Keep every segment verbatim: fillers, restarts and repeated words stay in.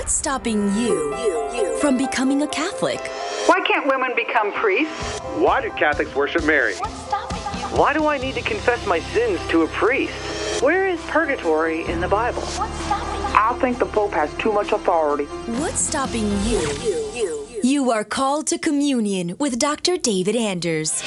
What's stopping you, you, you from becoming a Catholic? Why can't women become priests? Why do Catholics worship Mary? What's stopping you? Why do I need to confess my sins to a priest? Where is purgatory in the Bible? What's stopping you? I think the Pope has too much authority. What's stopping you? You, you, you. You are called to communion with Doctor David Anders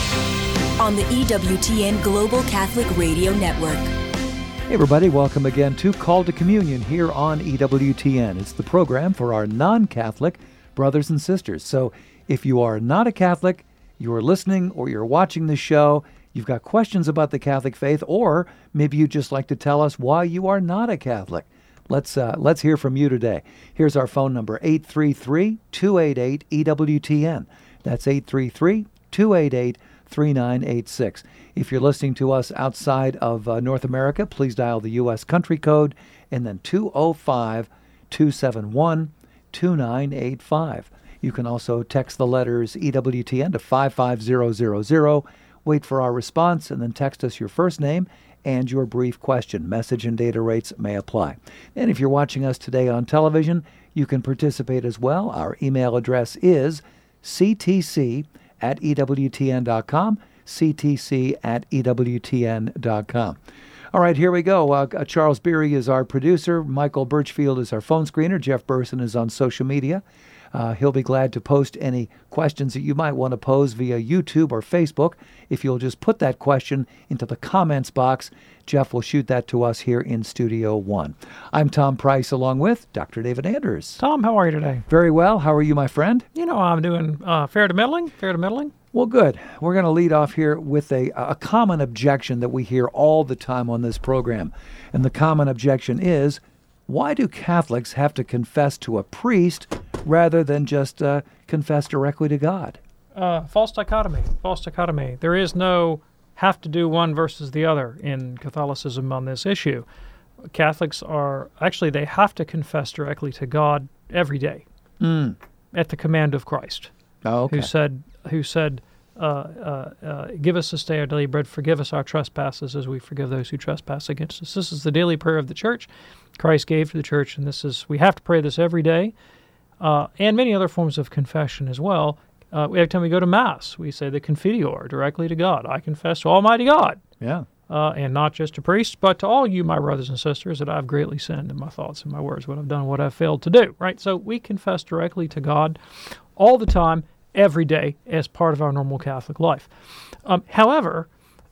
on the E W T N Global Catholic Radio Network. Hey everybody, welcome again to Call to Communion here on E W T N. It's the program for our non-Catholic brothers and sisters. So if you are not a Catholic, you're listening or you're watching the show, you've got questions about the Catholic faith, or maybe you'd just like to tell us why you are not a Catholic. Let's uh, let's hear from you today. Here's our phone number, eight three three, two eight eight, E W T N. That's eight three three, two eight eight, three nine eight six. If you're listening to us outside of uh, North America, please dial the U S country code and then two oh five, two seven one, two nine eight five. You can also text the letters E W T N to five five zero zero zero. Wait for our response and then text us your first name and your brief question. Message and data rates may apply. And if you're watching us today on television, you can participate as well. Our email address is c t c at e w t n dot com, c t c at e w t n dot com. All right, here we go. Uh, uh, Charles Beery is our producer. Michael Birchfield is our phone screener. Jeff Burson is on social media. Uh, he'll be glad to post any questions that you might want to pose via YouTube or Facebook. If you'll just put that question into the comments box, Jeff will shoot that to us here in Studio One. I'm Tom Price along with Doctor David Anders. Tom, how are you today? Very well. How are you, my friend? You know, I'm doing uh, fair to middling, fair to middling. Well, good. We're going to lead off here with a, a common objection that we hear all the time on this program. And the common objection is, why do Catholics have to confess to a priest rather than just uh, confess directly to God? Uh, false dichotomy, false dichotomy. There is no have to do one versus the other in Catholicism on this issue. Catholics are, actually, they have to confess directly to God every day Mm. at the command of Christ, Oh, okay. who said, who said, uh, uh, uh, give us this day our daily bread, forgive us our trespasses as we forgive those who trespass against us. This is the daily prayer of the church. Christ gave to the church, and this is, we have to pray this every day, uh, and many other forms of confession as well. Uh, every time we go to Mass, we say the Confiteor directly to God. I confess to Almighty God, Yeah. uh, and not just to priests, but to all you, my brothers and sisters, that I've greatly sinned in my thoughts and my words, what I've done, what I've failed to do, right? So we confess directly to God all the time, every day, as part of our normal Catholic life. Um, however,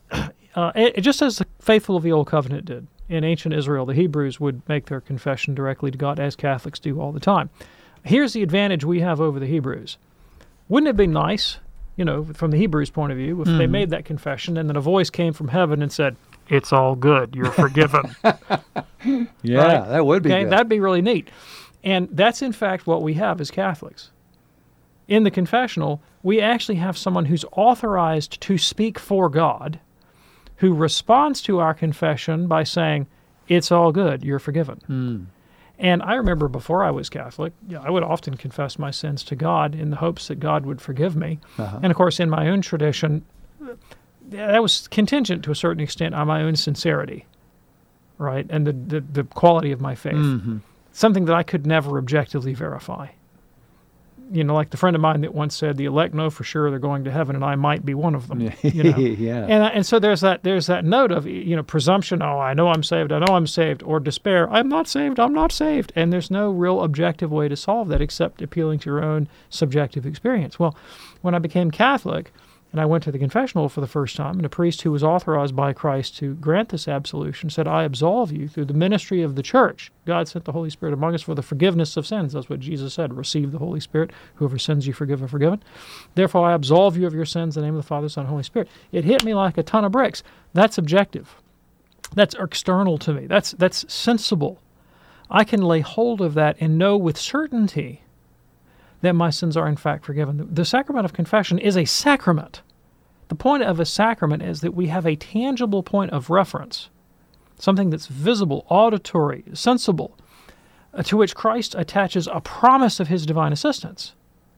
uh, it, just as the faithful of the Old Covenant did, in ancient Israel, the Hebrews would make their confession directly to God, as Catholics do all the time. Here's the advantage we have over the Hebrews. Wouldn't it be nice, you know, from the Hebrews' point of view, if mm. they made that confession and then a voice came from heaven and said, it's all good, you're forgiven. Yeah, right? that would be okay? good. That'd be really neat. And that's, in fact, what we have as Catholics. In the confessional, we actually have someone who's authorized to speak for God, who responds to our confession by saying, it's all good, you're forgiven. Mm. And I remember before I was Catholic, I would often confess my sins to God in the hopes that God would forgive me. Uh-huh. And of course, in my own tradition, that was contingent to a certain extent on my own sincerity, right? And the, the, the quality of my faith. Mm-hmm. Something that I could never objectively verify. You know, like the friend of mine that once said, the elect know for sure they're going to heaven, and I might be one of them. You know? Yeah. And and so there's that there's that note of, you know, presumption, oh, I know I'm saved, I know I'm saved, or despair, I'm not saved, I'm not saved. And there's no real objective way to solve that except appealing to your own subjective experience. Well, when I became Catholic, and I went to the confessional for the first time, and a priest who was authorized by Christ to grant this absolution said, I absolve you through the ministry of the church. God sent the Holy Spirit among us for the forgiveness of sins. That's what Jesus said, receive the Holy Spirit. Whoever sins you forgive are forgiven. Therefore, I absolve you of your sins in the name of the Father, Son, and Holy Spirit. It hit me like a ton of bricks. That's objective. That's external to me. That's, that's sensible. I can lay hold of that and know with certainty that my sins are in fact forgiven. The sacrament of confession is a sacrament. The point of a sacrament is that we have a tangible point of reference, something that's visible, auditory, sensible, uh, to which Christ attaches a promise of his divine assistance.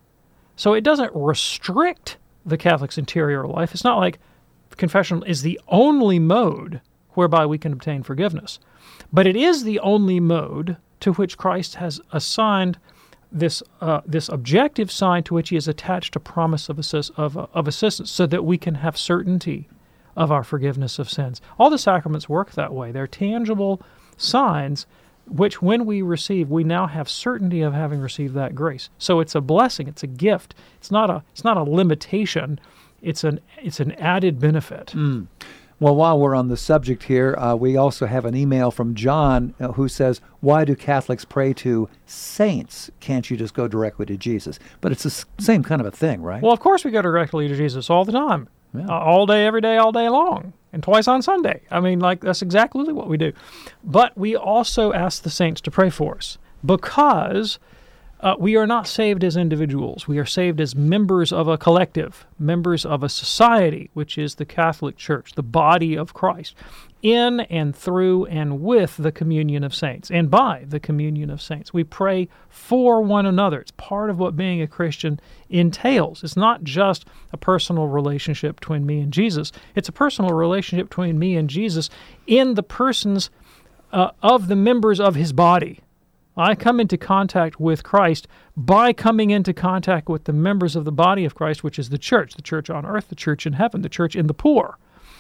So it doesn't restrict the Catholic's interior life. It's not like confession is the only mode whereby we can obtain forgiveness. But it is the only mode to which Christ has assigned this uh, this objective sign to which he has attached a promise of, assist, of, uh, of assistance so that we can have certainty of our forgiveness of sins. All the sacraments work that way. They're tangible signs which, when we receive, we now have certainty of having received that grace. So it's a blessing. It's a gift. It's not a it's not a limitation. It's an it's an added benefit. Mm. Well, while we're on the subject here, uh, we also have an email from John uh, who says, why do Catholics pray to saints? Can't you just go directly to Jesus? But it's the s- same kind of a thing, right? Well, of course we go directly to Jesus all the time. Yeah. Uh, all day, every day, all day long, and twice on Sunday. I mean, like, that's exactly what we do. But we also ask the saints to pray for us because uh, we are not saved as individuals. We are saved as members of a collective, members of a society, which is the Catholic Church, the body of Christ, in and through and with the communion of saints, and by the communion of saints. We pray for one another. It's part of what being a Christian entails. It's not just a personal relationship between me and Jesus. It's a personal relationship between me and Jesus in the persons uh, of the members of his body. I come into contact with Christ by coming into contact with the members of the body of Christ, which is the church, the church on earth, the church in heaven, the church in the poor.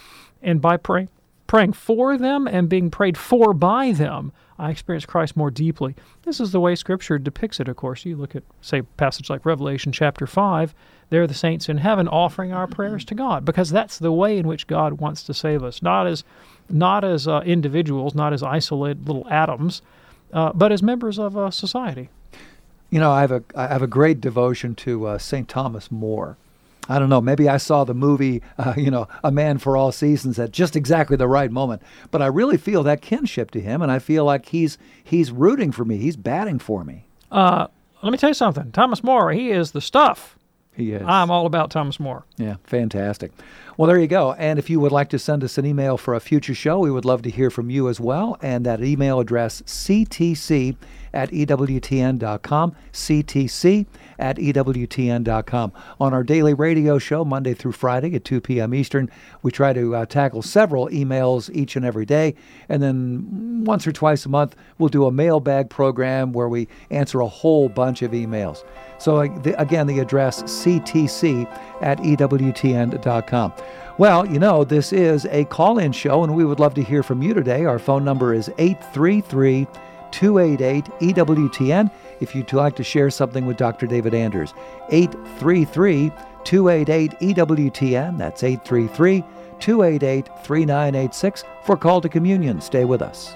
And by praying praying for them and being prayed for by them, I experience Christ more deeply. This is the way Scripture depicts it, of course. You look at, say, a passage like Revelation chapter five, there are the saints in heaven offering our prayers to God, because that's the way in which God wants to save us, not as not as uh, individuals, not as isolated little atoms, uh, but as members of a society. You know, I have a I have a great devotion to uh, Saint Thomas More. I don't know, maybe I saw the movie, uh, you know, A Man for All Seasons at just exactly the right moment. But I really feel that kinship to him, and I feel like he's he's rooting for me. He's batting for me. Uh, let me tell you something. Thomas More, he is the stuff. He is. I'm all about Thomas More. Yeah, fantastic. Well, there you go. And if you would like to send us an email for a future show, we would love to hear from you as well. And that email address, c t c at e w t n dot com, c t c at e w t n dot com. On our daily radio show, Monday through Friday at two p.m. Eastern, we try to uh, tackle several emails each and every day. And then once or twice a month, we'll do a mailbag program where we answer a whole bunch of emails. So uh, the, again, the address, c t c at e w t n dot com. Well, you know, this is a call-in show, and we would love to hear from you today. Our phone number is eight three three, two eight eight, E W T N. If you'd like to share something with Doctor David Anders, eight three three, two eight eight, E W T N. That's eight three three, two eight eight, three nine eight six for Call to Communion. Stay with us.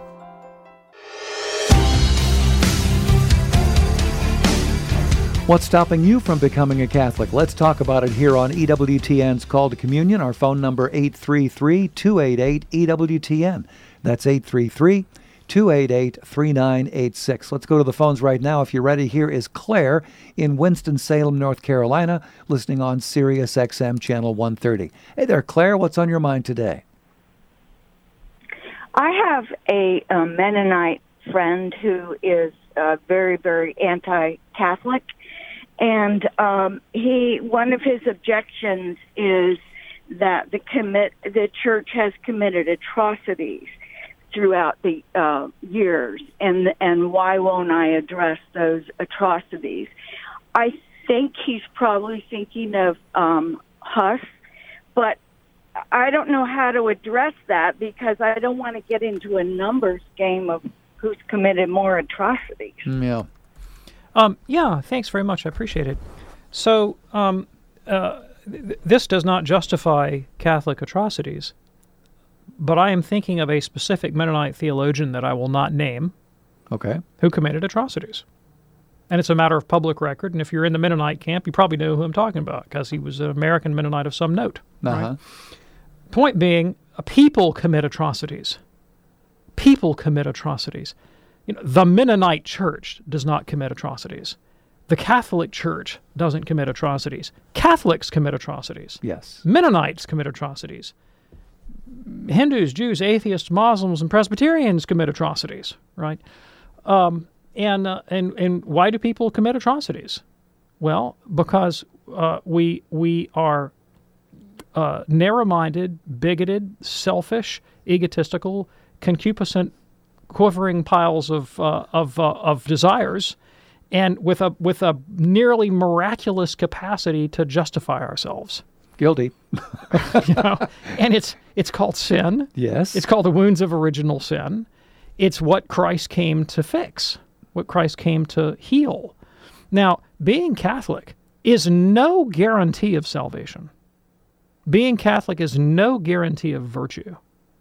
What's stopping you from becoming a Catholic? Let's talk about it here on E W T N's Call to Communion. Our phone number, eight three three, two eight eight, E W T N. That's eight three three, two eight eight, three nine eight six. Let's go to the phones right now. If you're ready, here is Claire in Winston-Salem, North Carolina, listening on Sirius X M Channel one thirty. Hey there, Claire. What's on your mind today? I have a, a Mennonite friend who is uh, very, very anti-Catholic. And um, he, one of his objections is that the commit the church has committed atrocities throughout the uh, years, and and why won't I address those atrocities? I think he's probably thinking of um, Huss, but I don't know how to address that because I don't want to get into a numbers game of who's committed more atrocities. Yeah. Um, yeah, thanks very much. I appreciate it. So um, uh, th- this does not justify Catholic atrocities, but I am thinking of a specific Mennonite theologian that I will not name, Okay. who committed atrocities. And it's a matter of public record, and if you're in the Mennonite camp, you probably know who I'm talking about, because he was an American Mennonite of some note. Uh-huh. Right? Point being, uh, people commit atrocities. People commit atrocities. You know, the Mennonite Church does not commit atrocities. The Catholic Church doesn't commit atrocities. Catholics commit atrocities. Yes. Mennonites commit atrocities. Hindus, Jews, atheists, Muslims, and Presbyterians commit atrocities, right? Um, and, uh, and and why do people commit atrocities? Well, because uh, we we are uh, narrow-minded, bigoted, selfish, egotistical, concupiscent quivering piles of uh, of uh, of desires, and with a with a nearly miraculous capacity to justify ourselves. Guilty. You know? And it's it's called sin. Yes. It's called the wounds of original sin. It's what Christ came to fix, what Christ came to heal. Now, being Catholic is no guarantee of salvation. Being Catholic is no guarantee of virtue.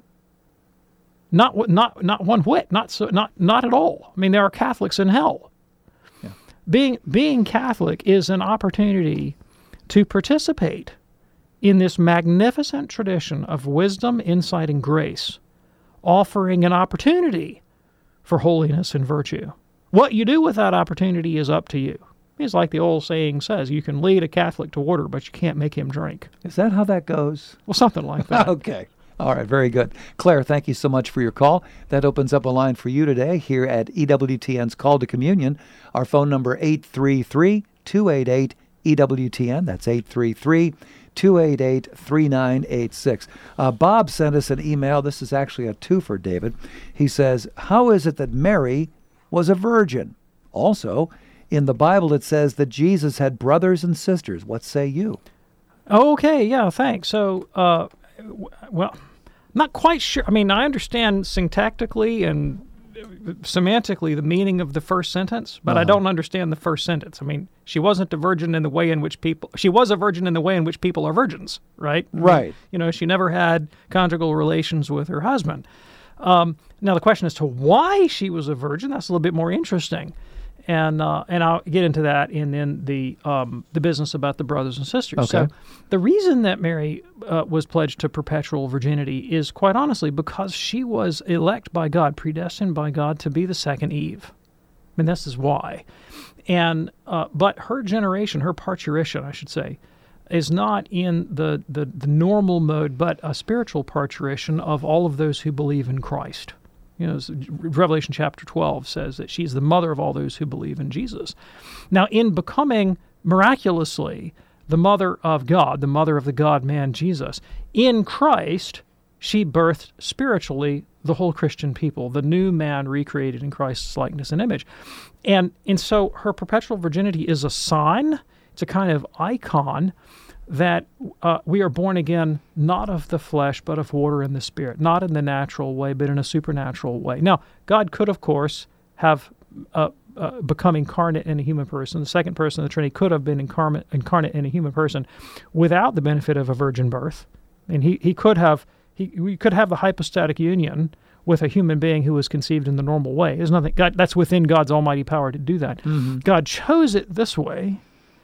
Not not not one whit. Not so. Not not at all. I mean, there are Catholics in hell. Yeah. Being being Catholic is an opportunity to participate in this magnificent tradition of wisdom, insight, and grace, offering an opportunity for holiness and virtue. What you do with that opportunity is up to you. It's like the old saying says, you can lead a Catholic to water, but you can't make him drink. Is that how that goes? Well, something like that. Okay. All right, very good. Claire, thank you so much for your call. That opens up a line for you today here at E W T N's Call to Communion. Our phone number, eight three three, two eight eight, E W T N. That's eight three three, two eight eight, three nine eight six. Uh, Bob sent us an email. This is actually a twofer, David. He says, how is it that Mary was a virgin? Also, in the Bible it says that Jesus had brothers and sisters. What say you? Okay, yeah, thanks. So, uh, w- well, not quite sure. I mean, I understand syntactically and semantically the meaning of the first sentence, but uh-huh. I don't understand the first sentence. I mean, she wasn't a virgin in the way in which people, she was a virgin in the way in which people are virgins, right? Right. I mean, you know, she never had conjugal relations with her husband. Um, now, the question as to why she was a virgin, that's a little bit more interesting. And uh, and I'll get into that in, in the um, the business about the brothers and sisters. Okay. So the reason that Mary uh, was pledged to perpetual virginity is quite honestly because she was elect by God, predestined by God to be the second Eve. I mean, this is why. And uh, but her generation, her parturition, I should say, is not in the, the, the normal mode, but a spiritual parturition of all of those who believe in Christ. You know, Revelation chapter twelve says that she's the mother of all those who believe in Jesus. Now, in becoming miraculously the mother of God, the mother of the God-man Jesus, in Christ, she birthed spiritually the whole Christian people, the new man recreated in Christ's likeness and image. And, and so her perpetual virginity is a sign, it's a kind of icon that uh, we are born again not of the flesh, but of water and the Spirit, not in the natural way, but in a supernatural way. Now, God could, of course, have uh, uh, become incarnate in a human person. The second person of the Trinity could have been incarnate, incarnate in a human person without the benefit of a virgin birth. And he, he could have he we could have the hypostatic union with a human being who was conceived in the normal way. There's nothing God, that's within God's almighty power to do that. Mm-hmm. God chose it this way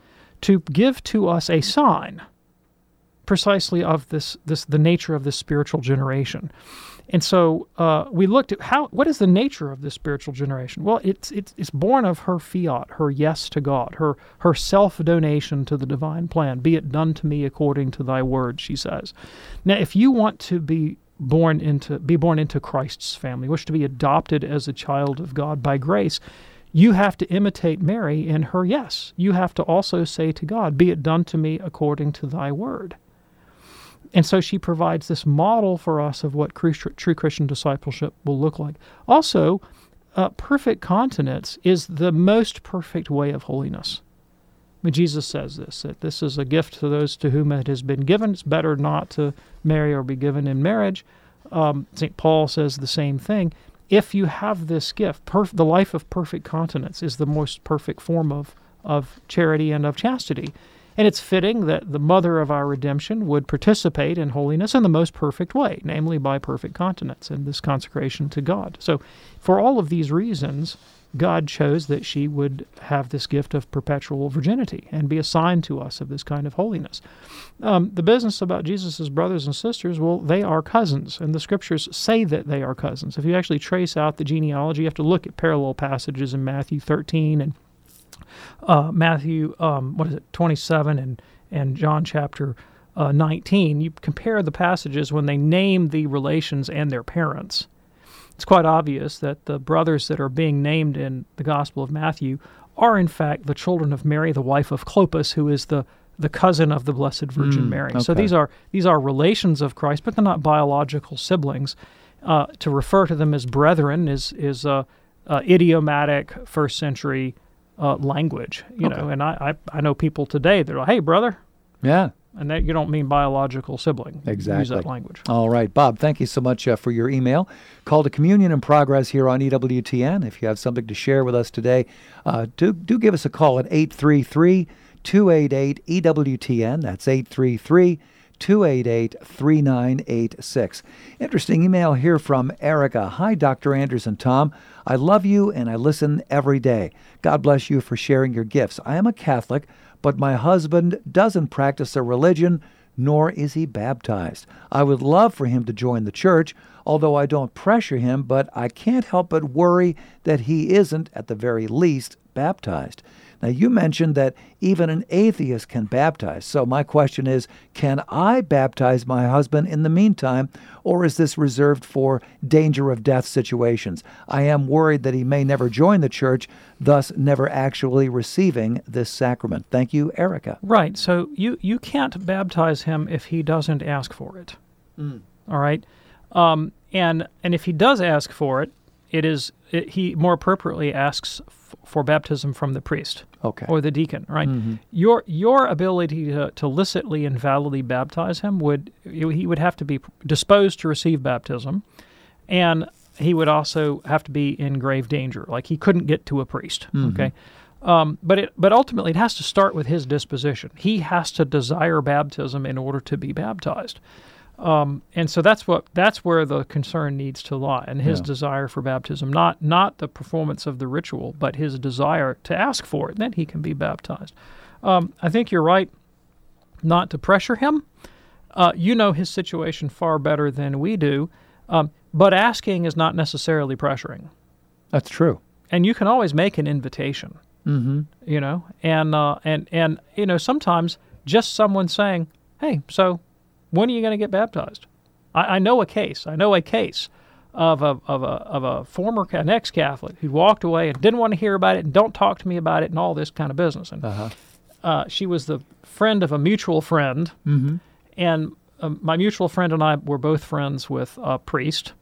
to give to us a sign precisely of this, this the nature of this spiritual generation. And so uh, we looked at how what is the nature of this spiritual generation? Well, it's it's it's born of her fiat, her yes to God, her her self-donation to the divine plan. Be it done to me according to thy word, she says. Now, if you want to be born into be born into Christ's family, wish to be adopted as a child of God by grace, you have to imitate Mary in her yes. You have to also say to God, be it done to me according to thy word. And so she provides this model for us of what true Christian discipleship will look like. Also, uh, perfect continence is the most perfect way of holiness. I mean, Jesus says this, that this is a gift to those to whom it has been given. It's better not to marry or be given in marriage. Um, Saint Paul says the same thing. If you have this gift, perf- the life of perfect continence is the most perfect form of, of charity and of chastity. And it's fitting that the mother of our redemption would participate in holiness in the most perfect way, namely by perfect continence and this consecration to God. So for all of these reasons, God chose that she would have this gift of perpetual virginity and be a sign to us of this kind of holiness. Um, the business about Jesus' brothers and sisters, well, they are cousins, and the Scriptures say that they are cousins. If you actually trace out the genealogy, you have to look at parallel passages in Matthew thirteen and uh, Matthew, um, what is it, twenty-seven and, and John chapter uh, nineteen. You compare the passages when they name the relations and their parents. It's quite obvious that the brothers that are being named in the Gospel of Matthew are, in fact, the children of Mary, the wife of Clopas, who is the, the cousin of the Blessed Virgin mm, Mary. okay. So these are these are relations of Christ, but they're not biological siblings. Uh, to refer to them as brethren is is a uh, uh, idiomatic first century uh, language, you Okay. know. And I, I I know people today that are like, hey, brother, Yeah. and that you don't mean biological sibling. Exactly. Use that language. All right, Bob, thank you so much uh, for your email. Call to Communion in progress here on E W T N. If you have something to share with us today, uh, do, do give us a call at eight three three, two eight eight, E W T N. That's eight three three, two eight eight, three nine eight six. Interesting email here from Erica. Hi, Doctor Anders and Tom. I love you and I listen every day. God bless you for sharing your gifts. I am a Catholic, but my husband doesn't practice a religion, nor is he baptized. I would love for him to join the church, although I don't pressure him, but I can't help but worry that he isn't, at the very least, baptized. Now, you mentioned that even an atheist can baptize. So my question is, can I baptize my husband in the meantime, or is this reserved for danger of death situations? I am worried that he may never join the church, thus never actually receiving this sacrament. Thank you, Erica. Right. So you, you can't baptize him if he doesn't ask for it. Mm. All right. Um, and and if he does ask for it, it is it, he more appropriately asks f- for baptism from the priest. Okay. Or the deacon, right? Mm-hmm. Your your ability to, to licitly and validly baptize him would he would have to be disposed to receive baptism, and he would also have to be in grave danger, like he couldn't get to a priest. Mm-hmm. Okay, um, but it but ultimately it has to start with his disposition. He has to desire baptism in order to be baptized. Um, and so that's what that's where the concern needs to lie, and his Yeah. desire for baptism, not not the performance of the ritual, but his desire to ask for it. Then he can be baptized. Um, I think you're right not to pressure him. Uh, you know his situation far better than we do, um, but asking is not necessarily pressuring. That's true. And you can always make an invitation. Mm-hmm. You know, and uh, and and you know sometimes just someone saying, "Hey, so." When are you going to get baptized? I, I know a case. I know a case of a of a of a former an ex-Catholic who walked away and didn't want to hear about it and don't talk to me about it and all this kind of business. And Uh-huh. uh, she was the friend of a mutual friend, Mm-hmm. and um, my mutual friend and I were both friends with a priest,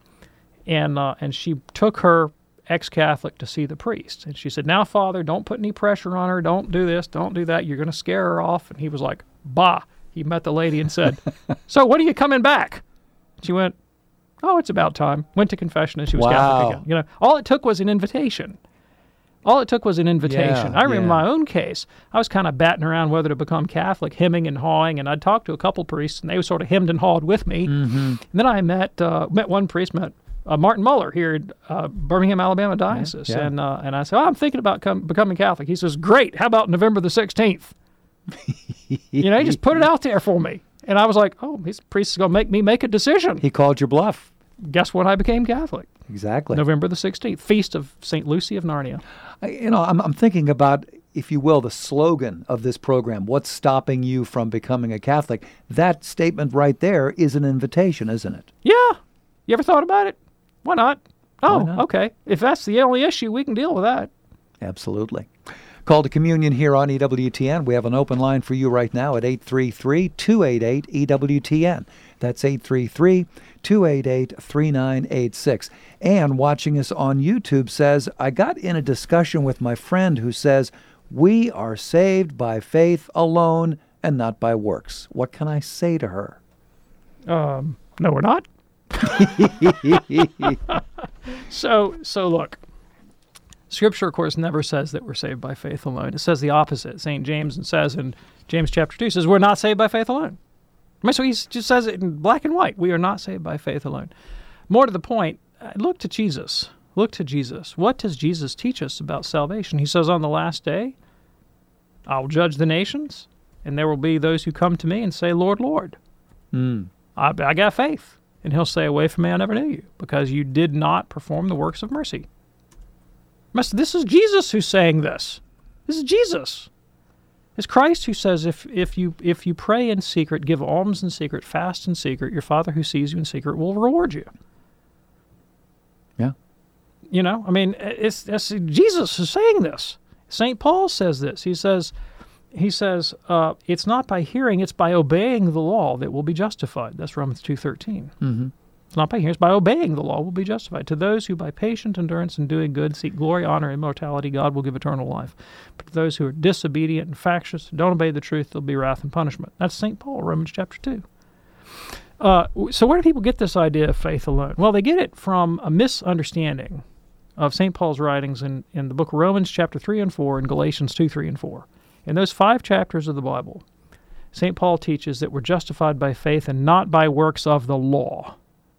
and uh, and she took her ex-Catholic to see the priest, and she said, "Now, Father, don't put any pressure on her. Don't do this. Don't do that. You're going to scare her off." And he was like, "Bah." He met the lady and said, "So when are you coming back?" She went, "Oh, it's about time." Went to confession and she was Wow. Catholic again. You know, all it took was an invitation. All it took was an invitation. Yeah, I remember yeah. my own case. I was kind of batting around whether to become Catholic, hemming and hawing, and I'd talked to a couple priests, and they sort of hemmed and hawed with me. Mm-hmm. And then I met uh, met one priest, met uh, Martin Muller here at uh, Birmingham, Alabama Diocese, yeah. and uh, and I said, "Oh, I'm thinking about com- becoming Catholic." He says, "Great. How about November the sixteenth?" You know, he just put it out there for me. And I was like, oh, this priest is going to make me make a decision. He called your bluff. Guess when I became Catholic? Exactly. November the sixteenth, Feast of Saint Lucy of Narnia. I- You know, I'm, I'm thinking about, if you will, the slogan of this program, what's stopping you from becoming a Catholic? That statement right there is an invitation, isn't it? Yeah. You ever thought about it? Why not? Oh, Why not? okay. If that's the only issue, we can deal with that. Absolutely. Call to Communion here on E W T N. We have an open line for you right now at eight three three, two eight eight, E W T N. That's eight three three, two eight eight, three nine eight six. Ann, watching us on YouTube, says, I got in a discussion with my friend who says, we are saved by faith alone and not by works. What can I say to her? Um, no, we're not. so, so look. Scripture, of course, never says that we're saved by faith alone. It says the opposite. Saint James says in James chapter two, says we're not saved by faith alone. I mean, so he just says it in black and white. We are not saved by faith alone. More to the point, look to Jesus. Look to Jesus. What does Jesus teach us about salvation? He says, on the last day, I'll judge the nations, and there will be those who come to me and say, Lord, Lord. Mm. I, I got faith. And he'll say, away from me, I never knew you, because you did not perform the works of mercy. This is Jesus who's saying this. This is Jesus. It's Christ who says, if if you if you pray in secret, give alms in secret, fast in secret, your Father who sees you in secret will reward you. Yeah. You know, I mean, it's, it's Jesus who's saying this. Saint Paul says this. He says, he says, uh, it's not by hearing, it's by obeying the law that we'll be justified. That's Romans two thirteen. Mm-hmm. It's not by hearing, it's by obeying the law will be justified. To those who by patient endurance and doing good seek glory, honor, and immortality, God will give eternal life. But to those who are disobedient and factious, don't obey the truth, there'll be wrath and punishment. That's Saint Paul, Romans chapter two. Uh, so where do people get this idea of faith alone? Well, they get it from a misunderstanding of Saint Paul's writings in, in the book of Romans chapter three and four and Galatians two, three, and four. In those five chapters of the Bible, Saint Paul teaches that we're justified by faith and not by works of the law.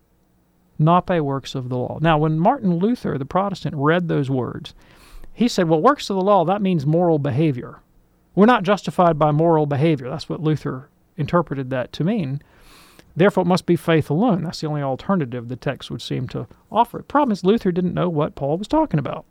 Not by works of the law. Now, when Martin Luther, the Protestant, read those words, he said, well, works of the law, that means moral behavior. We're not justified by moral behavior. That's what Luther interpreted that to mean. Therefore, it must be faith alone. That's the only alternative the text would seem to offer. The problem is Luther didn't know what Paul was talking about.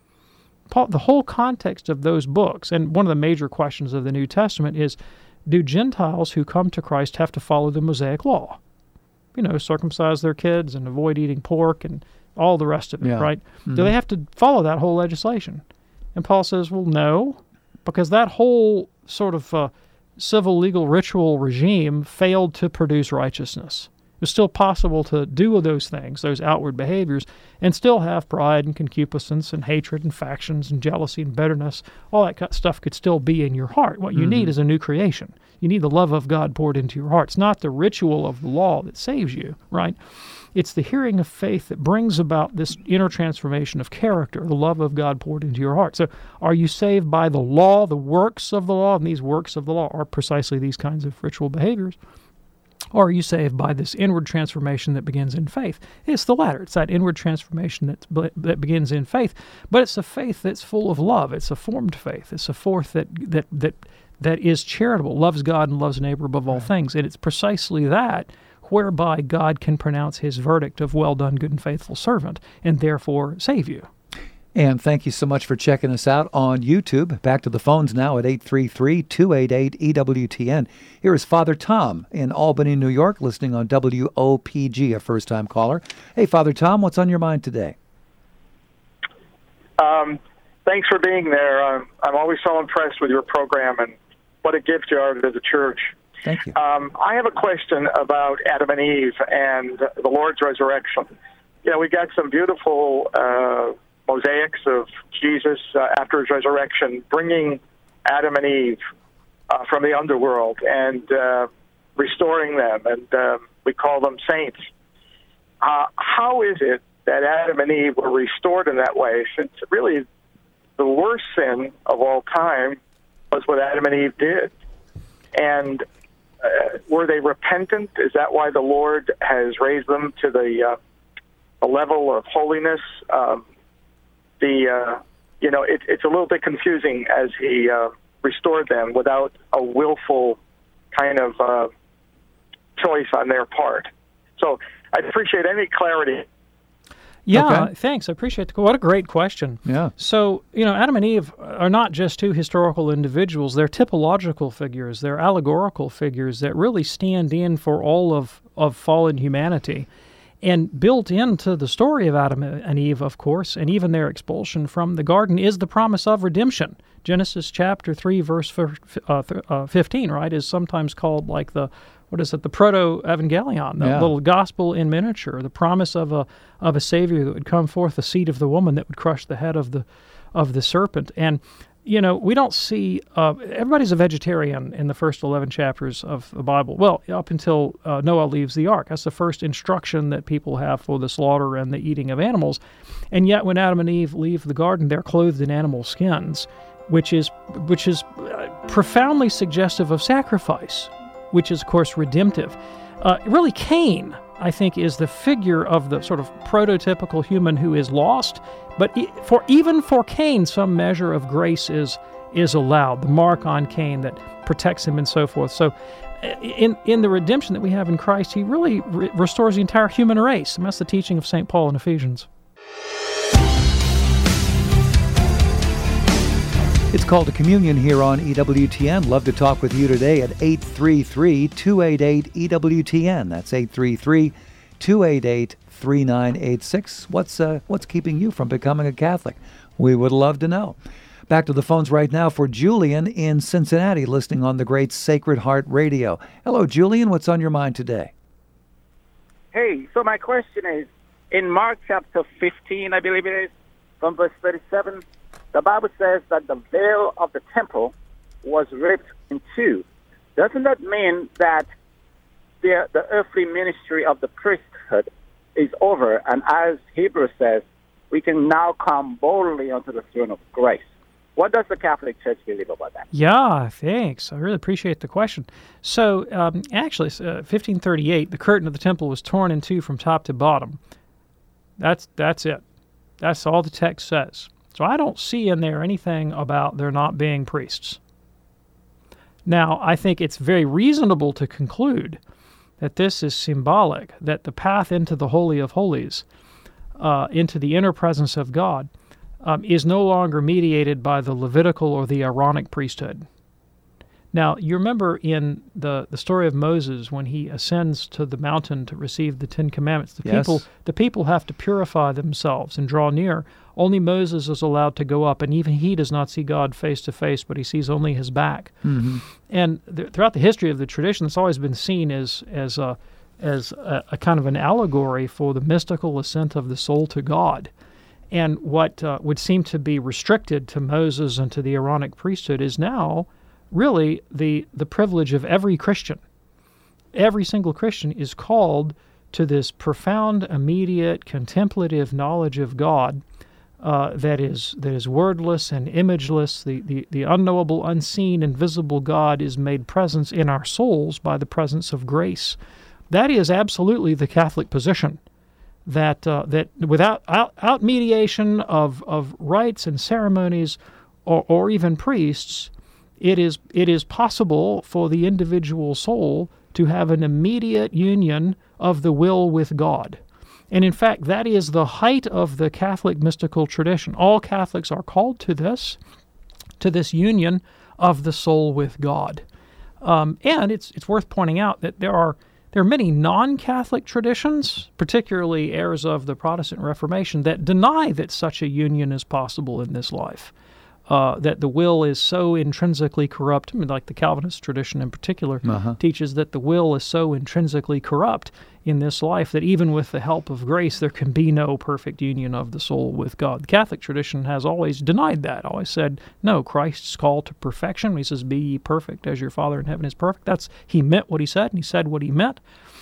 Paul, the whole context of those books, and one of the major questions of the New Testament is, do Gentiles who come to Christ have to follow the Mosaic law? You know, circumcise their kids and avoid eating pork and all the rest of it, yeah. right? Mm-hmm. Do they have to follow that whole legislation? And Paul says, well, no, because that whole sort of uh, civil legal ritual regime failed to produce righteousness. It was still possible to do those things, those outward behaviors, and still have pride and concupiscence and hatred and factions and jealousy and bitterness. All that kind of stuff could still be in your heart. What you mm-hmm. need is a new creation. You need the love of God poured into your heart. It's not the ritual of the law that saves you, right? It's the hearing of faith that brings about this inner transformation of character, the love of God poured into your heart. So are you saved by the law, the works of the law? And these works of the law are precisely these kinds of ritual behaviors. Or are you saved by this inward transformation that begins in faith? It's the latter. It's that inward transformation that that begins in faith, but it's a faith that's full of love. It's a formed faith. It's a faith that that that that is charitable, loves God and loves neighbor above all right. things. And it's precisely that whereby God can pronounce his verdict of well done, good and faithful servant, and therefore save you. And thank you so much for checking us out on YouTube. Back to the phones now at eight three three, two eight eight, E W T N. Here is Father Tom in Albany, New York, listening on W O P G, a first-time caller. Hey, Father Tom, what's on your mind today? Um, thanks for being there. I'm, I'm always so impressed with your program, and what a gift you are to the church. Thank you. Um, I have a question about Adam and Eve and the Lord's resurrection. You know, we got some beautiful uh, mosaics of Jesus uh, after his resurrection, bringing Adam and Eve uh, from the underworld and uh, restoring them, and uh, we call them saints. Uh, how is it that Adam and Eve were restored in that way, since really the worst sin of all time was what Adam and Eve did? And uh, were they repentant? Is that why the Lord has raised them to the, uh, the level of holiness? Um, the uh, you know, it, it's a little bit confusing as he uh, restored them without a willful kind of uh, choice on their part. So I'd appreciate any clarity. Yeah, okay. Thanks. I appreciate the What a great question. Yeah. So, you know, Adam and Eve are not just two historical individuals. They're typological figures. They're allegorical figures that really stand in for all of, of fallen humanity. And built into the story of Adam and Eve, of course, and even their expulsion from the garden, is the promise of redemption. Genesis chapter three, verse fifteen, right, is sometimes called like the, what is it, the proto-evangelion, the yeah. little gospel in miniature, the promise of a of a Savior that would come forth, the seed of the woman that would crush the head of the of the serpent. And you know, we don't see, uh, everybody's a vegetarian in the first eleven chapters of the Bible. Well, up until uh, Noah leaves the ark. That's the first instruction that people have for the slaughter and the eating of animals. And yet when Adam and Eve leave the garden, they're clothed in animal skins, which is, which is profoundly suggestive of sacrifice, which is, of course, redemptive. Uh, really, Cain, I think, is the figure of the sort of prototypical human who is lost. But for even for Cain, some measure of grace is is allowed, the mark on Cain that protects him and so forth. So in in the redemption that we have in Christ, he really re- restores the entire human race. And that's the teaching of Saint Paul in Ephesians. It's Called to Communion here on E W T N. Love to talk with you today at eight three three, two eight eight, E W T N. That's eight three three, two eight eight, three nine eight six. What's uh, what's keeping you from becoming a Catholic? We would love to know. Back to the phones right now for Julian in Cincinnati, listening on the great Sacred Heart Radio. Hello, Julian. What's on your mind today? Hey, so my question is, in Mark chapter fifteen, I believe it is, from verse thirty-seven, the Bible says that the veil of the temple was ripped in two. Doesn't that mean that the, the earthly ministry of the priesthood is over, and as Hebrews says, we can now come boldly unto the throne of grace? What does the Catholic Church believe about that? Yeah, thanks. I really appreciate the question. So, um, actually, uh, fifteen thirty-eight, the curtain of the temple was torn in two from top to bottom. That's that's it. That's all the text says. So I don't see in there anything about there not being priests. Now, I think it's very reasonable to conclude that this is symbolic, that the path into the Holy of Holies, uh, into the inner presence of God, um, is no longer mediated by the Levitical or the Aaronic priesthood. Now, you remember in the, the story of Moses when he ascends to the mountain to receive the Ten Commandments, the Yes. people the people have to purify themselves and draw near. Only Moses is allowed to go up, and even he does not see God face to face, but he sees only his back. Mm-hmm. And th- throughout the history of the tradition, it's always been seen as as a, as a, a kind of an allegory for the mystical ascent of the soul to God. And what uh, would seem to be restricted to Moses and to the Aaronic priesthood is now really the the privilege of every Christian. Every single Christian is called to this profound, immediate, contemplative knowledge of God uh, that is that is wordless and imageless. The, the, the unknowable, unseen, invisible God is made presence in our souls by the presence of grace. That is absolutely the Catholic position, that uh, that without out, out mediation of, of rites and ceremonies or, or even priests, It is it is possible for the individual soul to have an immediate union of the will with God. And in fact, that is the height of the Catholic mystical tradition. All Catholics are called to this, to this union of the soul with God. Um, and it's it's worth pointing out that there are there are many non-Catholic traditions, particularly heirs of the Protestant Reformation, that deny that such a union is possible in this life. Uh, that the will is so intrinsically corrupt, I mean, like the Calvinist tradition in particular, Uh-huh. teaches that the will is so intrinsically corrupt in this life that even with the help of grace, there can be no perfect union of the soul with God. The Catholic tradition has always denied that, always said, no, Christ's call to perfection. He says, be ye perfect as your Father in heaven is perfect. That's, he meant what he said, and he said what he meant.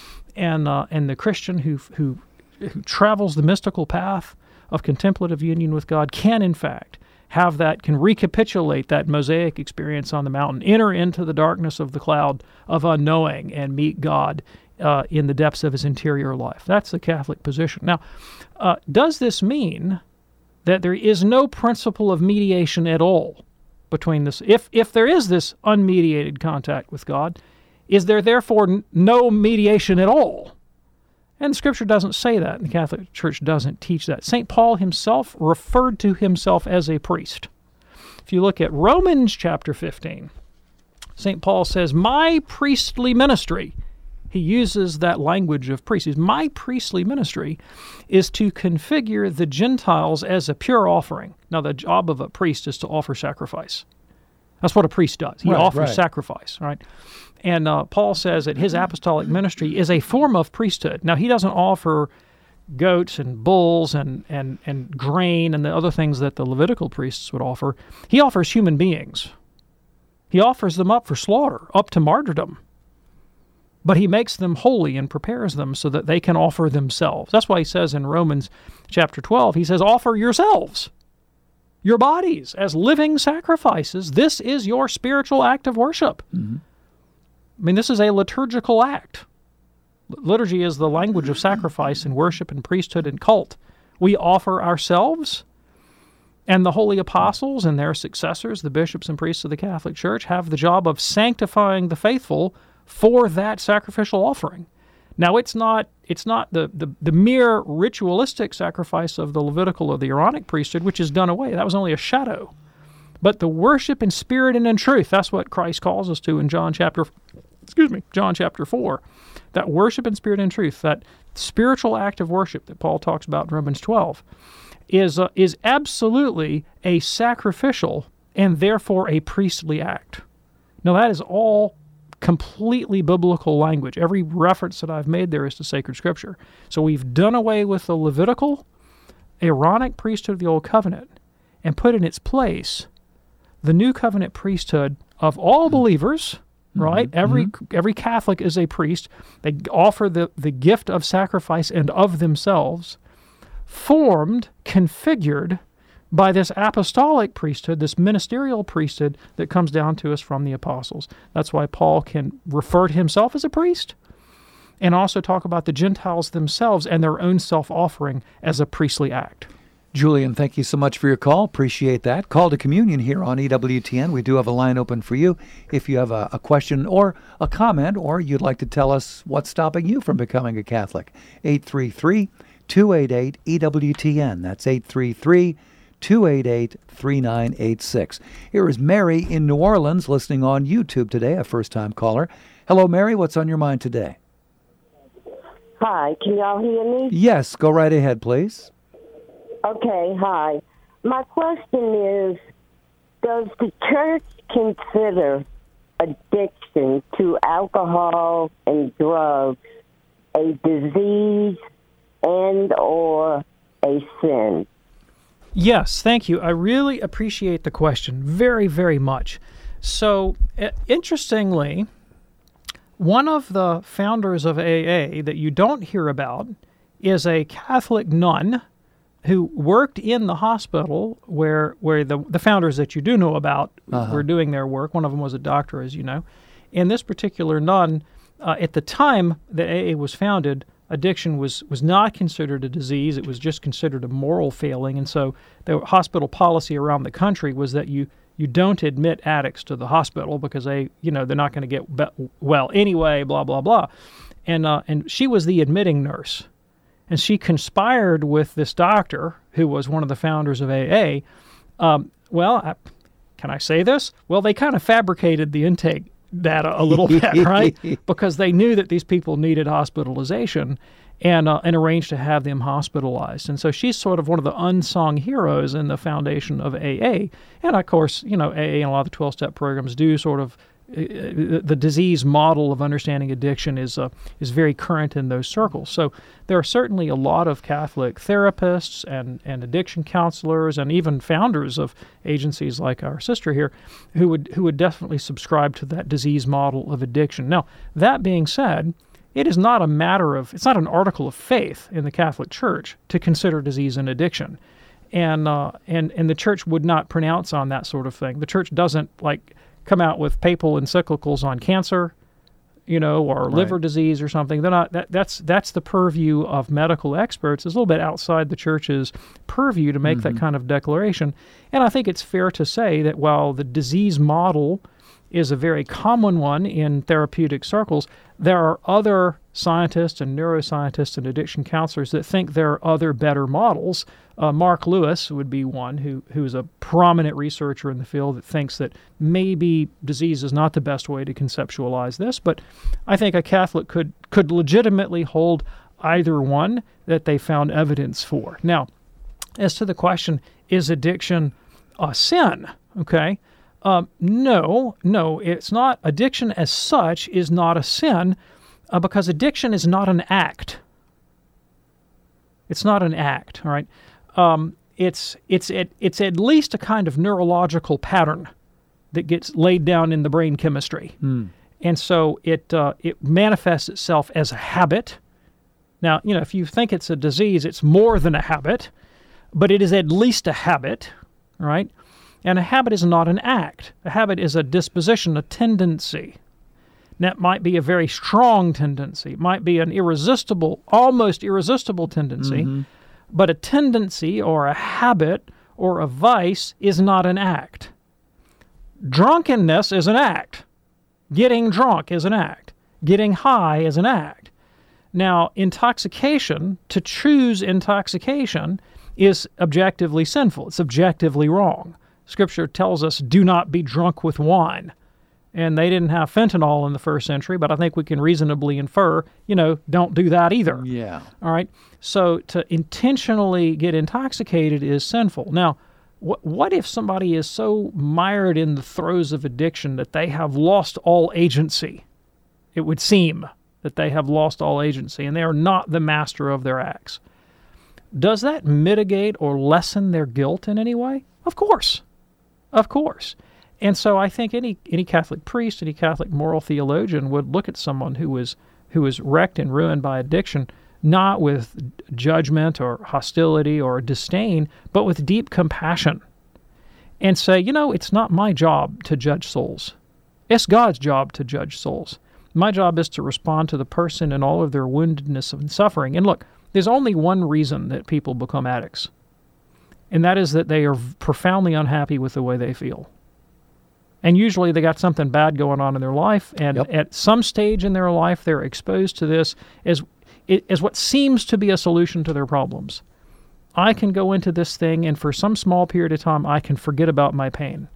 And uh, and the Christian who, who, who travels the mystical path of contemplative union with God can, in fact, have that, can recapitulate that Mosaic experience on the mountain, enter into the darkness of the cloud of unknowing, and meet God uh, in the depths of his interior life. That's the Catholic position. Now, uh, does this mean that there is no principle of mediation at all between this? If, if there is this unmediated contact with God, is there therefore n- no mediation at all? And the Scripture doesn't say that, and the Catholic Church doesn't teach that. Saint Paul himself referred to himself as a priest. If you look at Romans chapter fifteen, Saint Paul says, my priestly ministry, he uses that language of priest. He says, my priestly ministry is to configure the Gentiles as a pure offering. Now, the job of a priest is to offer sacrifice. That's what a priest does. He Right, offers right. sacrifice, right? And uh, Paul says that his apostolic ministry is a form of priesthood. Now, he doesn't offer goats and bulls and, and, and grain and the other things that the Levitical priests would offer. He offers human beings. He offers them up for slaughter, up to martyrdom. But he makes them holy and prepares them so that they can offer themselves. That's why he says in Romans chapter twelve, he says, offer yourselves, your bodies, as living sacrifices. This is your spiritual act of worship. Mm-hmm. I mean, this is a liturgical act. Liturgy is the language of sacrifice and worship and priesthood and cult. We offer ourselves, and the holy apostles and their successors, the bishops and priests of the Catholic Church, have the job of sanctifying the faithful for that sacrificial offering. Now, it's not it's not the, the, the mere ritualistic sacrifice of the Levitical or the Aaronic priesthood, which is done away. That was only a shadow. But the worship in spirit and in truth, that's what Christ calls us to in John chapter, excuse me, John chapter four. That worship in spirit and truth, that spiritual act of worship that Paul talks about in Romans twelve, is uh, is absolutely a sacrificial and therefore a priestly act. Now, that is all completely biblical language. Every reference that I've made there is to sacred Scripture. So we've done away with the Levitical, Aaronic priesthood of the Old Covenant and put in its place the New Covenant priesthood of all believers, mm-hmm. right? Every mm-hmm. every Catholic is a priest. They offer the, the gift of sacrifice and of themselves, formed, configured by this apostolic priesthood, this ministerial priesthood that comes down to us from the apostles. That's why Paul can refer to himself as a priest and also talk about the Gentiles themselves and their own self-offering as a priestly act. Julian, thank you so much for your call. Appreciate that. Call to Communion here on E W T N. We do have a line open for you if you have a, a question or a comment, or you'd like to tell us what's stopping you from becoming a Catholic. eight three three, two eight eight, E W T N. That's eight three three, two eight eight, three nine eight six. Here is Mary in New Orleans listening on YouTube today, a first-time caller. Hello, Mary. What's on your mind today? Hi. Can y'all hear me? Yes. Go right ahead, please. Okay, hi. My question is, does the church consider addiction to alcohol and drugs a disease and or a sin? Yes, thank you. I really appreciate the question very, very much. So, uh, interestingly, one of the founders of A A that you don't hear about is a Catholic nun who worked in the hospital where where the the founders that you do know about uh-huh. were doing their work. One of them was a doctor, as you know. And this particular nun, uh, at the time that A A was founded, addiction was, was not considered a disease. It was just considered a moral failing. And so the hospital policy around the country was that you, you don't admit addicts to the hospital because they, you know, they're not going to get be- well anyway, blah, blah, blah. And uh, and she was the admitting nurse. And she conspired with this doctor, who was one of the founders of A A. Um, well, I, can I say this? Well, they kind of fabricated the intake data a little bit, right? Because they knew that these people needed hospitalization and uh, and arranged to have them hospitalized. And so she's sort of one of the unsung heroes in the foundation of A A. And, of course, you know, A A and a lot of the twelve-step programs do sort of the disease model of understanding addiction is uh, is very current in those circles. So there are certainly a lot of Catholic therapists and, and addiction counselors and even founders of agencies like our sister here who would who would definitely subscribe to that disease model of addiction. Now, that being said, it is not a matter of, it's not an article of faith in the Catholic Church to consider disease and addiction. And uh, and and the Church would not pronounce on that sort of thing. The Church doesn't, like, come out with papal encyclicals on cancer, you know, or right. liver disease or something. They're not. That, that's that's the purview of medical experts. It's a little bit outside the Church's purview to make mm-hmm. that kind of declaration. And I think it's fair to say that while the disease model is a very common one in therapeutic circles, there are other scientists and neuroscientists and addiction counselors that think there are other better models. Uh, Mark Lewis would be one who who is a prominent researcher in the field that thinks that maybe disease is not the best way to conceptualize this, but I think a Catholic could could legitimately hold either one that they found evidence for. Now, as to the question, is addiction a sin? Okay. Um, no, no, it's not. Addiction as such is not a sin uh, because addiction is not an act. It's not an act, all right? Um, it's it's it, it's at least a kind of neurological pattern that gets laid down in the brain chemistry. Mm. And so it uh, it manifests itself as a habit. Now, you know, if you think it's a disease, it's more than a habit, but it is at least a habit, right? And a habit is not an act. A habit is a disposition, a tendency. And that might be a very strong tendency. It might be an irresistible, almost irresistible tendency. Mm-hmm. But a tendency or a habit or a vice is not an act. Drunkenness is an act. Getting drunk is an act. Getting high is an act. Now, intoxication, to choose intoxication, is objectively sinful. It's objectively wrong. Scripture tells us, do not be drunk with wine. And they didn't have fentanyl in the first century, but I think we can reasonably infer, you know, don't do that either. Yeah. All right? So to intentionally get intoxicated is sinful. Now, wh- what if somebody is so mired in the throes of addiction that they have lost all agency? it would seem that they have lost all agency and they are not the master of their acts. Does that mitigate or lessen their guilt in any way? Of course. Of course. And so I think any any Catholic priest, any Catholic moral theologian would look at someone who was who was wrecked and ruined by addiction, not with judgment or hostility or disdain, but with deep compassion, and say, you know, it's not my job to judge souls. It's God's job to judge souls. My job is to respond to the person and all of their woundedness and suffering. And look, there's only one reason that people become addicts, and that is that they are profoundly unhappy with the way they feel. And usually they got something bad going on in their life, and yep. at some stage in their life they're exposed to this as, as what seems to be a solution to their problems. I can go into this thing, and for some small period of time I can forget about my pain.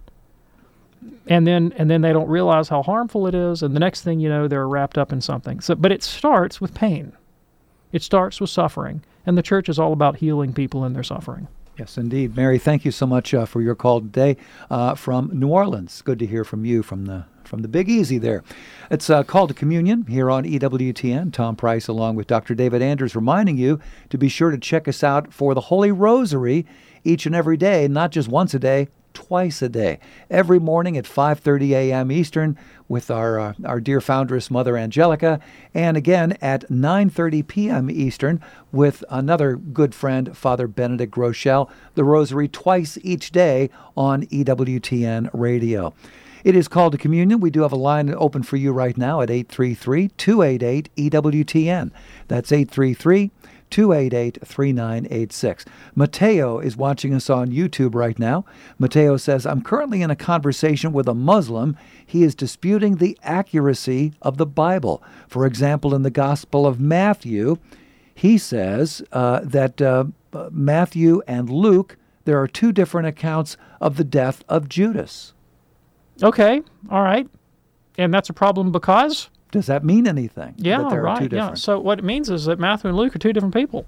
And then and then they don't realize how harmful it is, and the next thing you know, they're wrapped up in something. So, but it starts with pain. It starts with suffering, and the church is all about healing people in their suffering. Yes, indeed. Mary, thank you so much uh, for your call today uh, from New Orleans. Good to hear from you from the from the Big Easy there. It's a call to communion here on E W T N. Tom Price along with Doctor David Anders reminding you to be sure to check us out for the Holy Rosary each and every day, not just once a day, twice a day, every morning at five thirty a.m. Eastern with our uh, our dear foundress, Mother Angelica, and again at nine thirty p.m. Eastern with another good friend, Father Benedict Groeschel, the Rosary twice each day on E W T N Radio. It is Called to Communion. We do have a line open for you right now at eight three three, two eight eight, E W T N. That's eight three three, two eight eight, three nine eight six. Mateo is watching us on YouTube right now. Mateo says, I'm currently in a conversation with a Muslim. He is disputing the accuracy of the Bible. For example, in the Gospel of Matthew, he says uh, that uh, Matthew and Luke, there are two different accounts of the death of Judas. Okay, all right. And that's a problem because? Does that mean anything? Yeah, that there right. Are two different? Yeah. So what it means is that Matthew and Luke are two different people.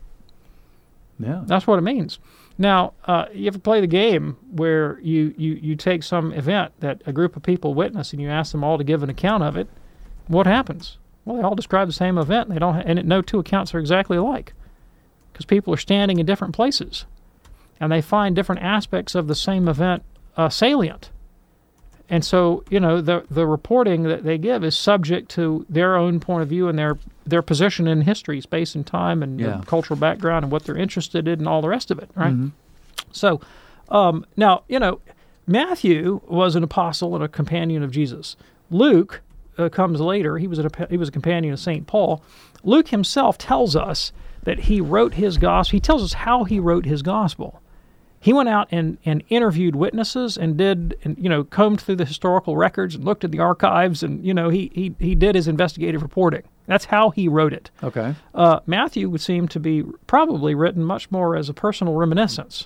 Yeah. That's what it means. Now, uh, you have to play the game where you, you, you take some event that a group of people witness and you ask them all to give an account of it. What happens? Well, they all describe the same event, and they don't, ha- and no two accounts are exactly alike because people are standing in different places, and they find different aspects of the same event uh, salient. And so, you know, the the reporting that they give is subject to their own point of view and their their position in history, space and time, and yeah. the cultural background and what they're interested in and all the rest of it, right? Mm-hmm. So, um, now, you know, Matthew was an apostle and a companion of Jesus. Luke uh, comes later. He was a, he was a companion of Saint Paul. Luke himself tells us that he wrote his gospel. He tells us how he wrote his gospel. He went out and, and interviewed witnesses and did, and, you know, combed through the historical records and looked at the archives, and, you know, he he, he did his investigative reporting. That's how he wrote it. Okay. Uh, Matthew would seem to be probably written much more as a personal reminiscence.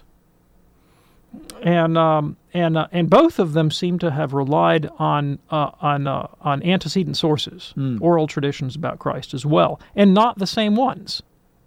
And um, and uh, and both of them seem to have relied on uh, on uh, on antecedent sources, mm. oral traditions about Christ as well, and not the same ones.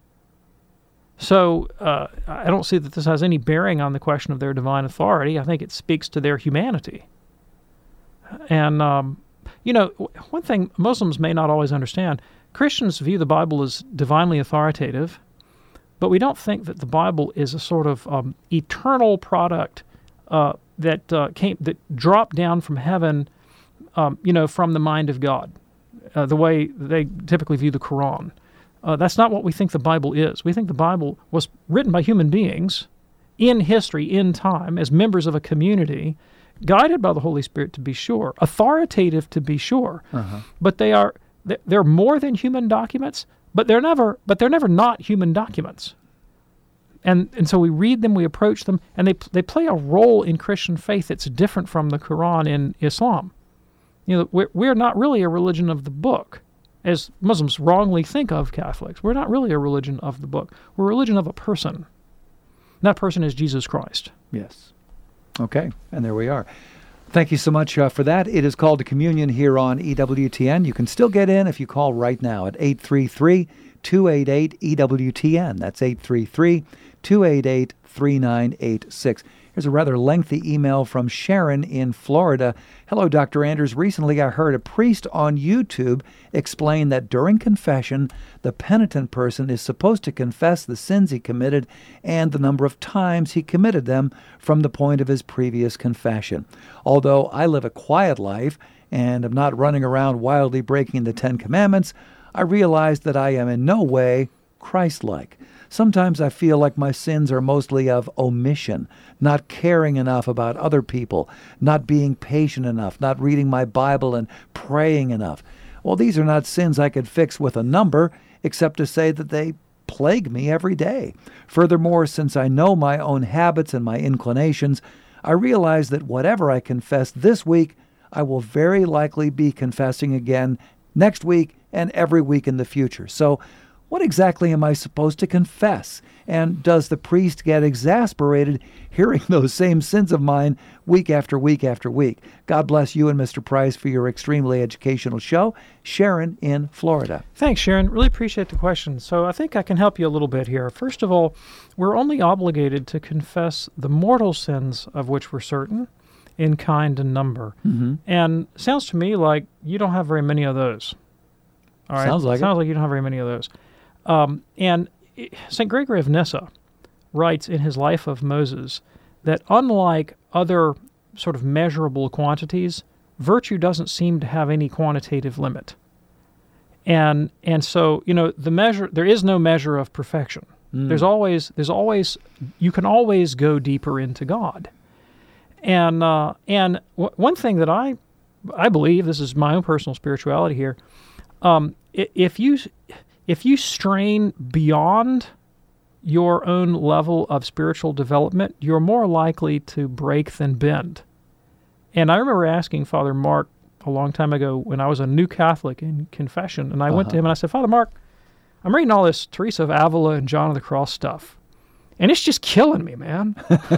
So uh, I don't see that this has any bearing on the question of their divine authority. I think it speaks to their humanity. And, um, you know, one thing Muslims may not always understand, Christians view the Bible as divinely authoritative, but we don't think that the Bible is a sort of um, eternal product uh, that uh, came that dropped down from heaven, um, you know, from the mind of God, uh, the way they typically view the Quran. Uh, that's not what we think the Bible is. We think the Bible was written by human beings in history, in time, as members of a community, guided by the Holy Spirit to be sure, authoritative to be sure. Uh-huh. But they are they're more than human documents, but they're never but they're never not human documents. And and so we read them, we approach them, and they they play a role in Christian faith that's different from the Quran in Islam. You know, we're we're not really a religion of the book, as Muslims wrongly think of Catholics. We're not really a religion of the book. We're a religion of a person. And that person is Jesus Christ. Yes. Okay, and there we are. Thank you so much uh, for that. It is Called to Communion here on E W T N. You can still get in if you call right now at eight three three, two eight eight, E W T N. That's eight three three, two eight eight, three nine eight six. Here's a rather lengthy email from Sharon in Florida. Hello, Doctor Anders. Recently I heard a priest on YouTube explain that during confession, the penitent person is supposed to confess the sins he committed and the number of times he committed them from the point of his previous confession. Although I live a quiet life and am not running around wildly breaking the Ten Commandments, I realize that I am in no way Christ-like. Sometimes I feel like my sins are mostly of omission, not caring enough about other people, not being patient enough, not reading my Bible and praying enough. Well, these are not sins I could fix with a number, except to say that they plague me every day. Furthermore, since I know my own habits and my inclinations, I realize that whatever I confess this week, I will very likely be confessing again next week and every week in the future. So, what exactly am I supposed to confess? And does the priest get exasperated hearing those same sins of mine week after week after week? God bless you and Mister Price for your extremely educational show. Sharon in Florida. Thanks, Sharon. Really appreciate the question. So I think I can help you a little bit here. First of all, we're only obligated to confess the mortal sins of which we're certain in kind and number. Mm-hmm. And it sounds to me like you don't have very many of those. All right? Sounds like Sounds it. like you don't have very many of those. Um, and Saint Gregory of Nyssa writes in his Life of Moses that unlike other sort of measurable quantities, virtue doesn't seem to have any quantitative limit. And and so, you know, the measure there is no measure of perfection. Mm. There's always there's always you can always go deeper into God. And uh, and w- one thing that I I believe, this is my own personal spirituality here, um, if you If you strain beyond your own level of spiritual development, you're more likely to break than bend. And I remember asking Father Mark a long time ago when I was a new Catholic in confession, and I uh-huh. went to him and I said, Father Mark, I'm reading all this Teresa of Avila and John of the Cross stuff, and it's just killing me, man.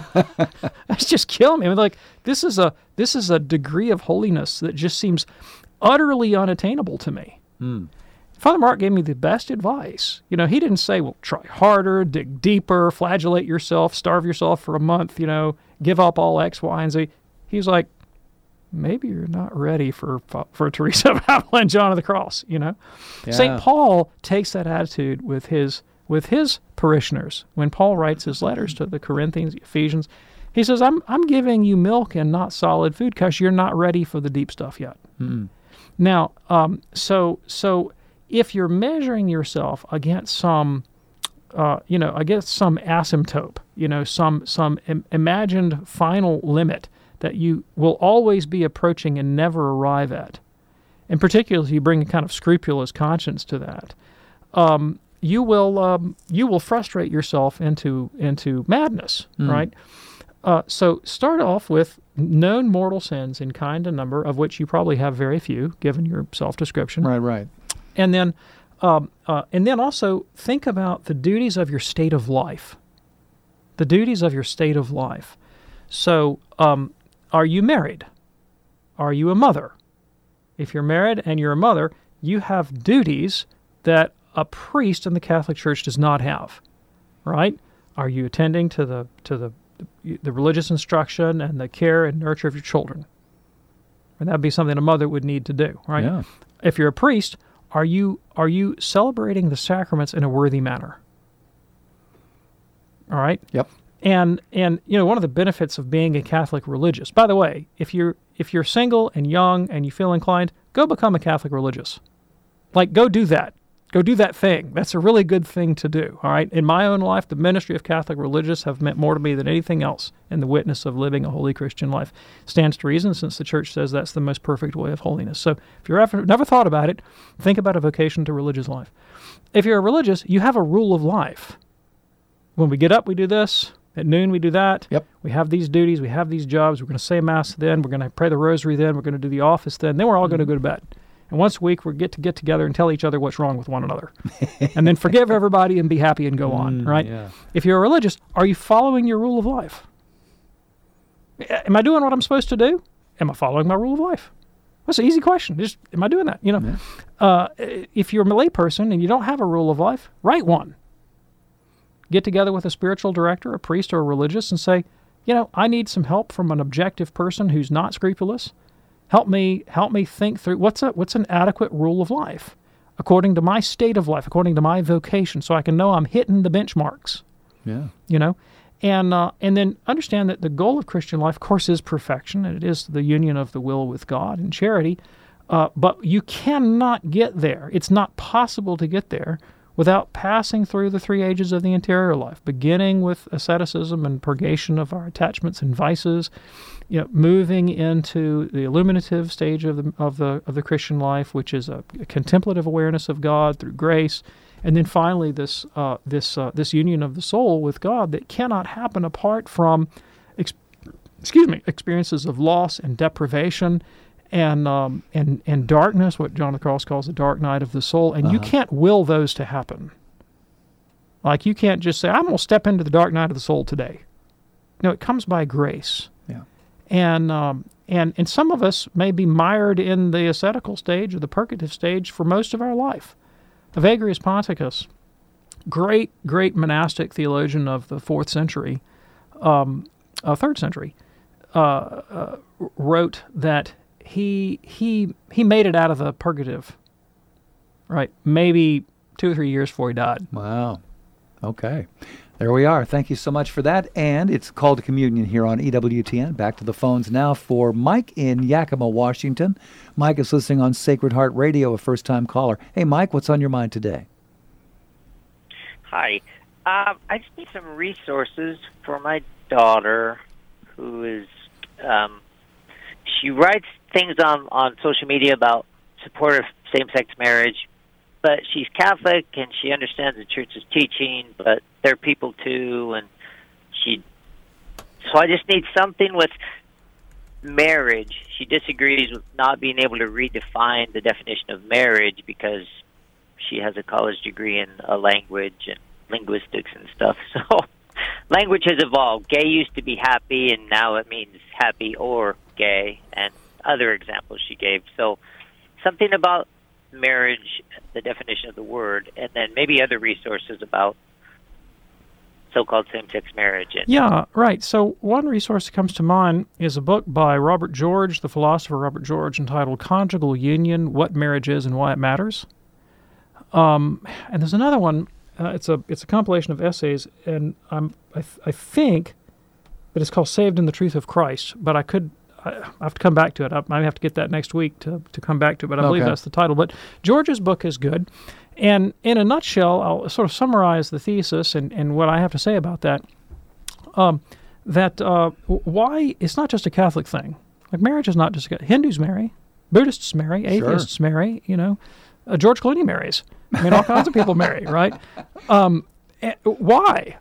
It's just killing me. I mean, like, this is a this is a degree of holiness that just seems utterly unattainable to me. Mm. Father Mark gave me the best advice. You know, he didn't say, well, try harder, dig deeper, flagellate yourself, starve yourself for a month, you know, give up all X, Y, and Z. He was like, maybe you're not ready for for Teresa of Avila and John of the Cross, you know. Yeah. Saint Paul takes that attitude with his with his parishioners. When Paul writes his letters to the Corinthians, Ephesians, he says, I'm I'm giving you milk and not solid food because you're not ready for the deep stuff yet. Mm. Now, um, so so... if you're measuring yourself against some, uh, you know, against some asymptote, you know, some some im- imagined final limit that you will always be approaching and never arrive at, and particularly if you bring a kind of scrupulous conscience to that, um, you will um, you will frustrate yourself into into madness, mm. right? Uh, so start off with known mortal sins in kind and number, of which you probably have very few, given your self-description. Right, right. And then, um, uh, and then also think about the duties of your state of life. The duties of your state of life. So, um, are you married? Are you a mother? If you're married and you're a mother, you have duties that a priest in the Catholic Church does not have, right? Are you attending to the to the the religious instruction and the care and nurture of your children? And that would be something a mother would need to do, right? Yeah. If you're a priest, Are you are you celebrating the sacraments in a worthy manner? All right? Yep. And and you know, one of the benefits of being a Catholic religious. By the way, if you're if you're single and young and you feel inclined, go become a Catholic religious. Like, go do that. Go do that thing. That's a really good thing to do. All right? In my own life, the ministry of Catholic religious have meant more to me than anything else in the witness of living a holy Christian life. Stands to reason, since the Church says that's the most perfect way of holiness. So if you've ever, never thought about it, think about a vocation to religious life. If you're a religious, you have a rule of life. When we get up, we do this. At noon, we do that. Yep. We have these duties. We have these jobs. We're going to say Mass then. We're going to pray the Rosary then. We're going to do the office then. Then we're all mm-hmm. going to go to bed. And once a week, we get to get together and tell each other what's wrong with one another. And then forgive everybody and be happy and go on, mm, right? Yeah. If you're a religious, are you following your rule of life? Am I doing what I'm supposed to do? Am I following my rule of life? That's an easy question. Just, am I doing that? You know, Yeah. uh, if you're a lay person and you don't have a rule of life, write one. Get together with a spiritual director, a priest, or a religious and say, you know, I need some help from an objective person who's not scrupulous. Help me, help me think through what's a what's an adequate rule of life, according to my state of life, according to my vocation, so I can know I'm hitting the benchmarks. Yeah. You know, and uh, and then understand that the goal of Christian life, of course, is perfection, and it is the union of the will with God and charity. Uh, but you cannot get there. It's not possible to get there without passing through the three ages of the interior life, beginning with asceticism and purgation of our attachments and vices, you know, moving into the illuminative stage of the of the of the Christian life, which is a, a contemplative awareness of God through grace, and then finally this uh, this uh, this union of the soul with God that cannot happen apart from, ex- excuse me, experiences of loss and deprivation. And um and and darkness, what John of the Cross calls the dark night of the soul, and uh-huh. you can't will those to happen. Like you can't just say, "I'm going to step into the dark night of the soul today." No, it comes by grace. Yeah. And um and and some of us may be mired in the ascetical stage or the purgative stage for most of our life. Evagrius Ponticus, great great monastic theologian of the fourth century, um, uh, third century, uh, uh, wrote that. He he he made it out of the purgative, right? Maybe two or three years before he died. Wow. Okay. There we are. Thank you so much for that. And it's Call to Communion here on E W T N. Back to the phones now for Mike in Yakima, Washington. Mike is listening on Sacred Heart Radio, a first-time caller. Hey, Mike, what's on your mind today? Hi. Uh, I just need some resources for my daughter, who is... Um, she writes things on, on social media about support of same-sex marriage, but she's Catholic and she understands the church's teaching, but they're people too, and she... So I just need something with marriage. She disagrees with not being able to redefine the definition of marriage because she has a college degree in a language and linguistics and stuff. So language has evolved. Gay used to be happy, and now it means happy or gay, and other examples she gave. So something about marriage, the definition of the word, and then maybe other resources about so-called same-sex marriage. And yeah, right. So one resource that comes to mind is a book by Robert George, the philosopher Robert George, entitled Conjugal Union, What Marriage Is and Why It Matters. Um, and there's another one. Uh, it's a it's a compilation of essays, and I'm, I, th- I think that it's called Saved in the Truth of Christ, but I could... I have to come back to it. I might have to get that next week to, to come back to it, but I okay. believe that's the title. But George's book is good. And in a nutshell, I'll sort of summarize the thesis and, and what I have to say about that. Um, that uh, why it's not just a Catholic thing. Like marriage is not just a, Hindus marry, Buddhists marry, atheists sure. marry, you know. Uh, George Clooney marries. I mean, all kinds of people marry, right? Um, why?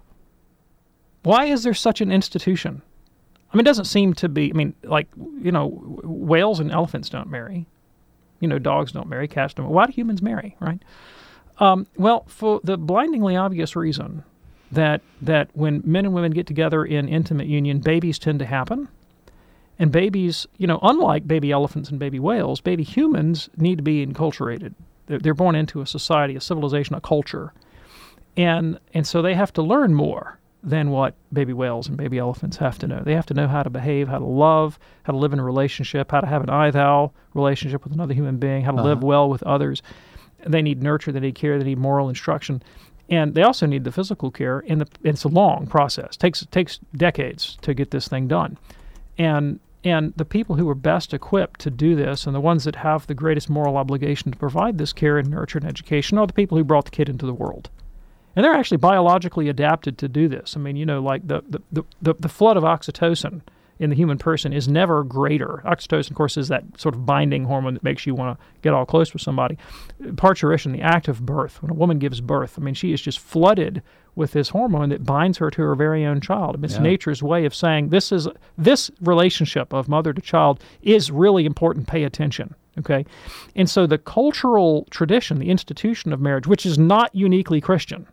Why is there such an institution? I mean, it doesn't seem to be, I mean, like, you know, whales and elephants don't marry. You know, dogs don't marry, cats don't marry. Why do humans marry, right? Um, well, for the blindingly obvious reason that that when men and women get together in intimate union, babies tend to happen. And babies, you know, unlike baby elephants and baby whales, baby humans need to be enculturated. They're, they're born into a society, a civilization, a culture. And and so they have to learn more than what baby whales and baby elephants have to know. They have to know how to behave, how to love, how to live in a relationship, how to have an I-thou relationship with another human being, how to uh-huh. live well with others. They need nurture, they need care, they need moral instruction. And they also need the physical care, and the, it's a long process. It takes, it takes decades to get this thing done. And and the people who are best equipped to do this and the ones that have the greatest moral obligation to provide this care and nurture and education are the people who brought the kid into the world. And they're actually biologically adapted to do this. I mean, you know, like the, the, the, the flood of oxytocin in the human person is never greater. Oxytocin, of course, is that sort of binding hormone that makes you want to get all close with somebody. Parturition, the act of birth, when a woman gives birth, I mean, she is just flooded with this hormone that binds her to her very own child. I mean, it's yeah. nature's way of saying this is this relationship of mother to child is really important. Pay attention. Okay? And so the cultural tradition, the institution of marriage, which is not uniquely Christian,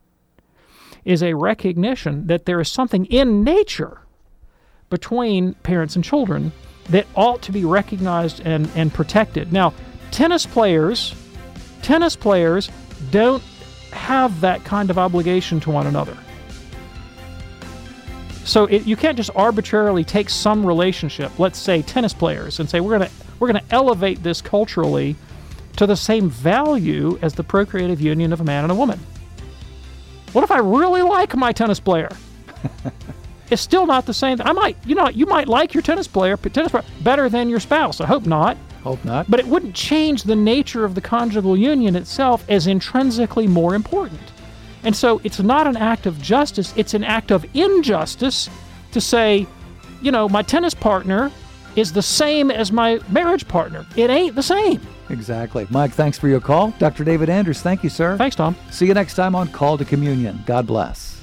is a recognition that there is something in nature between parents and children that ought to be recognized and, and protected. Now, tennis players, tennis players don't have that kind of obligation to one another. So it, you can't just arbitrarily take some relationship, let's say tennis players, and say we're gonna we're gonna elevate this culturally to the same value as the procreative union of a man and a woman. What if I really like my tennis player? It's still not the same. I might, you know, you might like your tennis player, tennis player better than your spouse. I hope not. Hope not. But it wouldn't change the nature of the conjugal union itself as intrinsically more important. And so it's not an act of justice, it's an act of injustice to say, you know, my tennis partner is the same as my marriage partner. It ain't the same. Exactly. Mike, thanks for your call. Doctor David Anders, thank you, sir. Thanks, Tom. See you next time on Call to Communion. God bless.